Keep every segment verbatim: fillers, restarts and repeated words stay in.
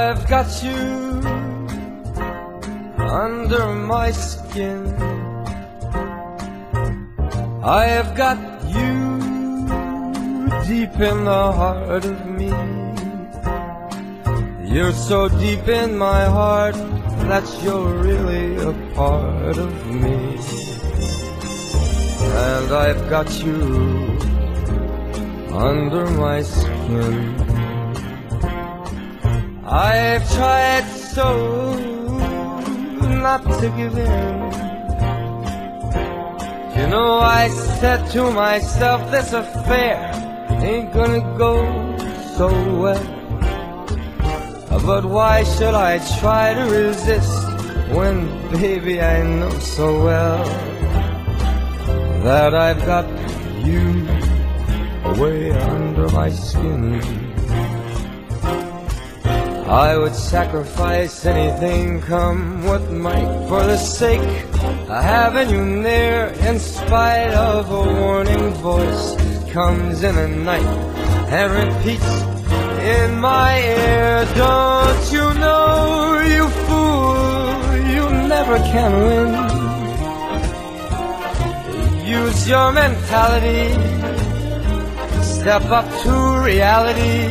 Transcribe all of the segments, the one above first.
I've got you under my skin. I have got you deep in the heart of me. You're so deep in my heart that you're really a part of me. And I've got you under my skin. I've tried so not to give in. You know, I said to myself, this affair ain't gonna go so well. But why should I try to resist when, baby, I know so well that I've got you way under my skin. I would sacrifice anything, come what might, for the sake of having you near, in spite of a warning voice comes in the night and repeats in my ear. Don't you know, you fool, you never can win. Use your mentality, step up to reality.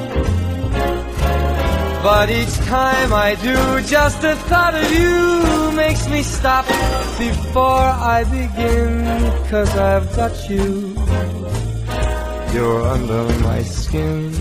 But each time I do, just the thought of you makes me stop before I begin. 'Cause I've got you, you're under my skin.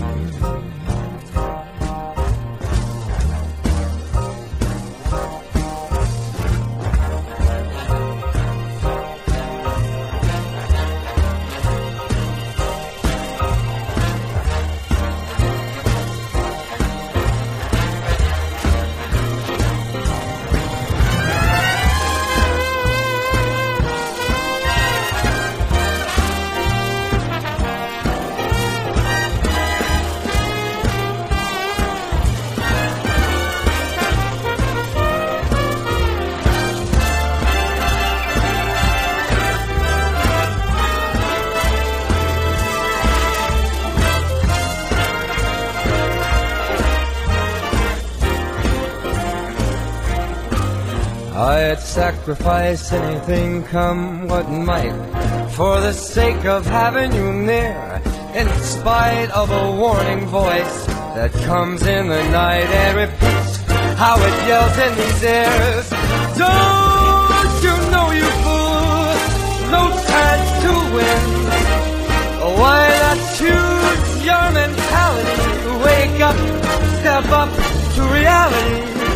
I'd sacrifice anything, come what might, for the sake of having you near, in spite of a warning voice that comes in the night and repeats how it yells in these ears. Don't you know, you fool, no chance to win. Why not choose your mentality? Wake up, step up to reality.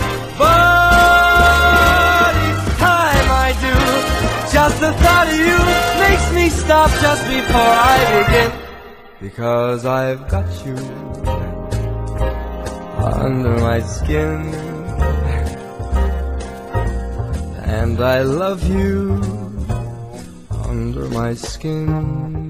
But each time I do, just the thought of you makes me stop just before I begin. Because I've got you under my skin, and I love you under my skin.